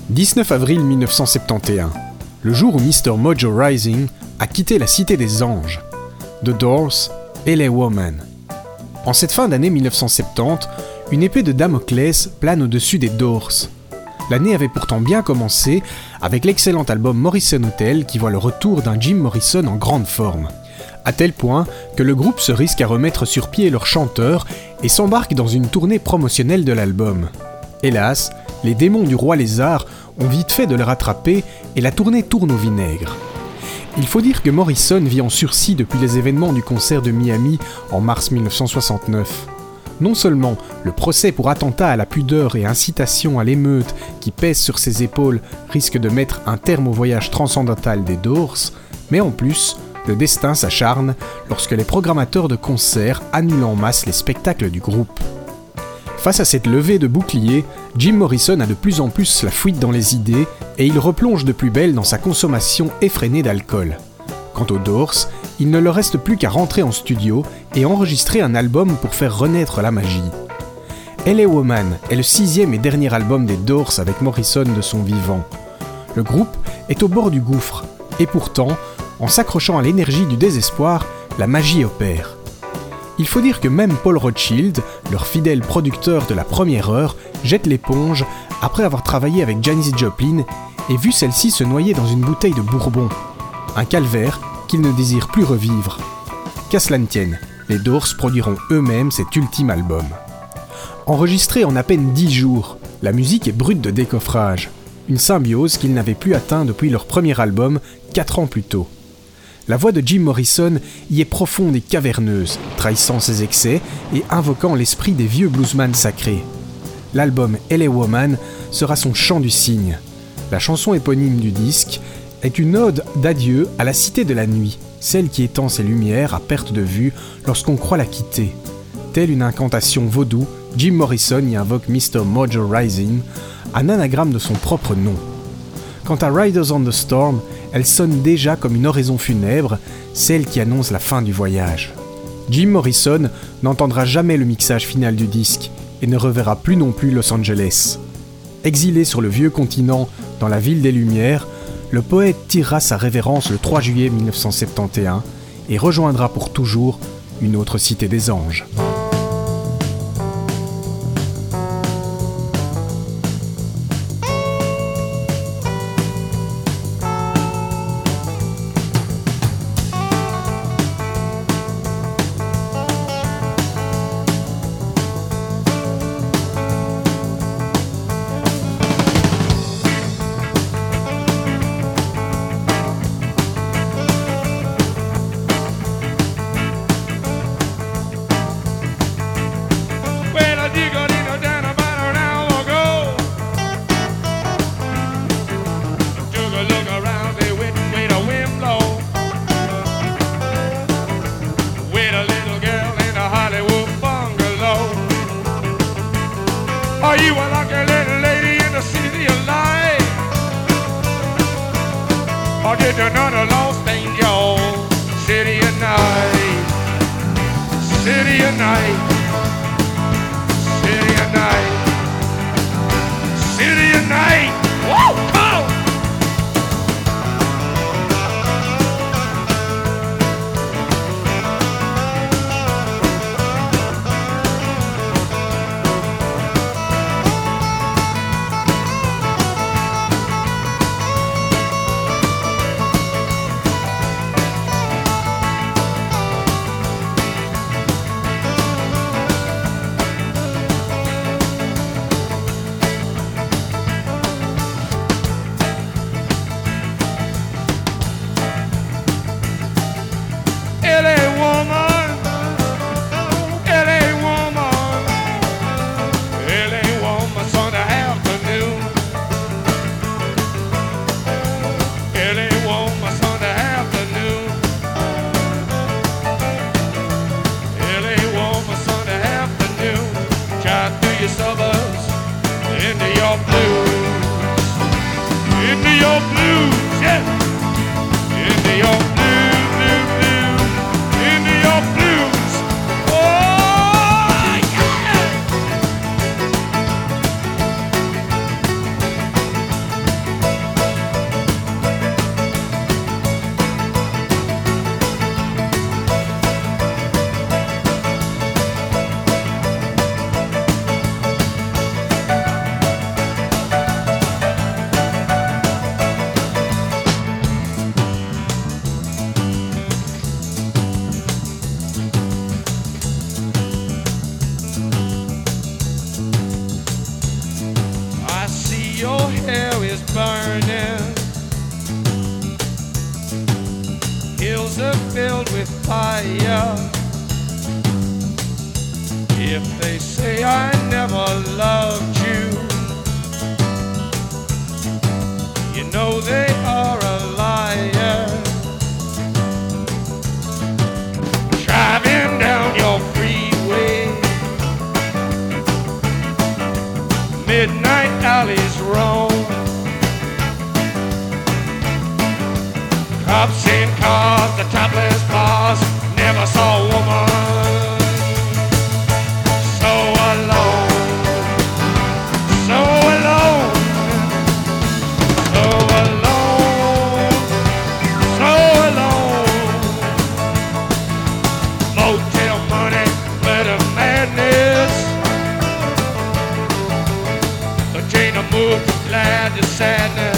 19 avril 1971, le jour où Mr. Mojo Rising a quitté la Cité des Anges. The Doors, LA Woman. En cette fin d'année 1970, une épée de Damoclès plane au-dessus des Doors. L'année avait pourtant bien commencé avec l'excellent album Morrison Hotel qui voit le retour d'un Jim Morrison en grande forme. À tel point que le groupe se risque à remettre sur pied leur chanteur et s'embarque dans une tournée promotionnelle de l'album. Hélas, les démons du roi lézard ont vite fait de le rattraper et la tournée tourne au vinaigre. Il faut dire que Morrison vit en sursis depuis les événements du concert de Miami en mars 1969. Non seulement le procès pour attentat à la pudeur et incitation à l'émeute qui pèse sur ses épaules risque de mettre un terme au voyage transcendantal des Doors, mais en plus, le destin s'acharne lorsque les programmateurs de concerts annulent en masse les spectacles du groupe. Face à cette levée de bouclier, Jim Morrison a de plus en plus la fuite dans les idées et il replonge de plus belle dans sa consommation effrénée d'alcool. Quant aux Doors, il ne leur reste plus qu'à rentrer en studio et enregistrer un album pour faire renaître la magie. LA Woman est le 6e et dernier album des Doors avec Morrison de son vivant. Le groupe est au bord du gouffre, et pourtant, en s'accrochant à l'énergie du désespoir, la magie opère. Il faut dire que même Paul Rothchild, leur fidèle producteur de la première heure, jette l'éponge après avoir travaillé avec Janis Joplin et vu celle-ci se noyer dans une bouteille de bourbon. Un calvaire qu'ils ne désirent plus revivre. Qu'à cela ne tienne, les Doors produiront eux-mêmes cet ultime album. Enregistré en à peine 10 jours, la musique est brute de décoffrage, une symbiose qu'ils n'avaient plus atteint depuis leur premier album 4 ans plus tôt. La voix de Jim Morrison y est profonde et caverneuse, trahissant ses excès et invoquant l'esprit des vieux bluesman sacrés. L'album LA Woman sera son chant du cygne. La chanson éponyme du disque est une ode d'adieu à la cité de la nuit, celle qui étend ses lumières à perte de vue lorsqu'on croit la quitter. Telle une incantation vaudou, Jim Morrison y invoque Mr. Mojo Rising, un anagramme de son propre nom. Quant à Riders on the Storm, elle sonne déjà comme une oraison funèbre, celle qui annonce la fin du voyage. Jim Morrison n'entendra jamais le mixage final du disque et ne reverra plus non plus Los Angeles. Exilé sur le vieux continent, dans la ville des Lumières, le poète tirera sa révérence le 3 juillet 1971 et rejoindra pour toujours une autre cité des anges. fire. If they say I never loved you, you know they are a liar. Driving down your freeway, midnight alleys roam, cops in cars, the topless bars, never saw a woman so alone, so alone, so alone, so alone. Motel money, glitter madness, but Jane moved glad to sadness.